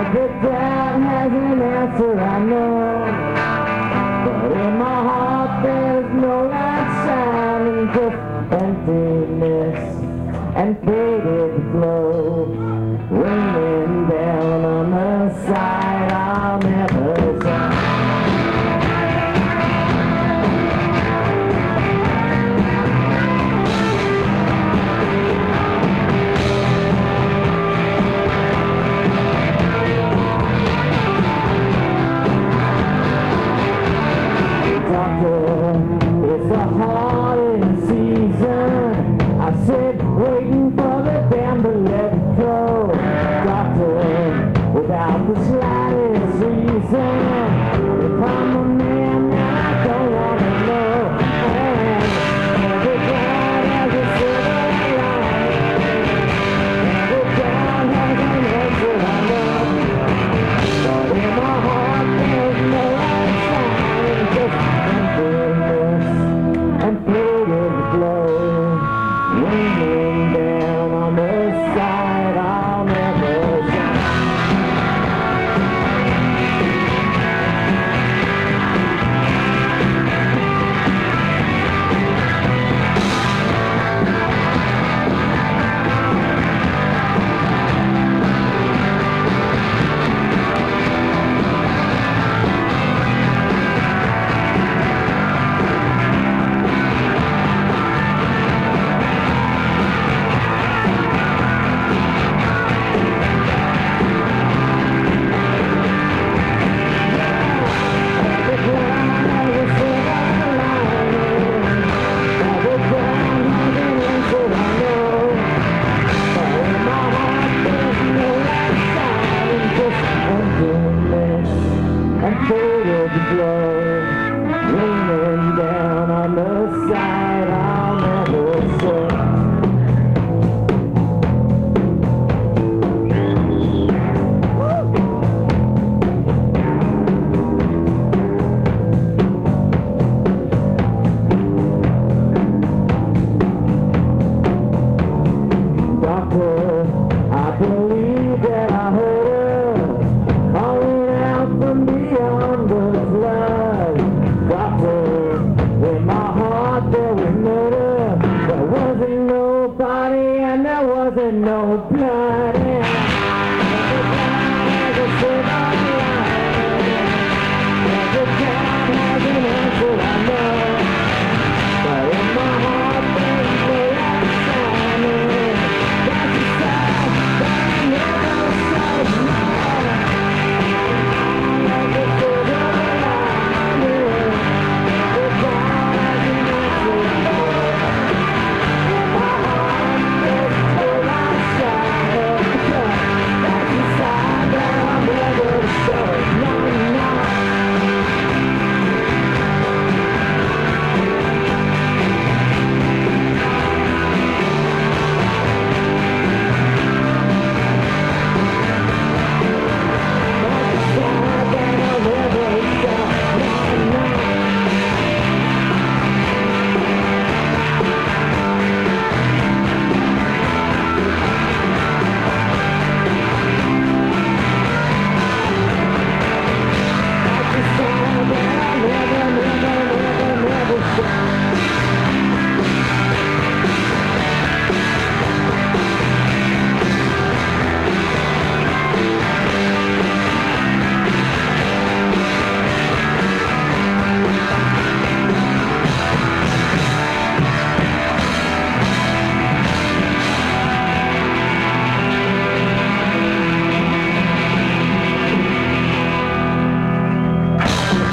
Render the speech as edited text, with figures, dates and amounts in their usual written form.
Every doubt has an answer, I know. But in my heart there's no light shining, just emptiness and faded glow, raining down on the side I'll never shine. It's the hardest season. I sit waiting for the dam to let it go. Doctor, without the slightest reason, if I'm a man then I don't want to know. And every cloud has a silver lining. Every cloud has an answer, I know. But in my heart there's no light shining, just and faded glow, raining down on the side I'll never shine. And faded glow.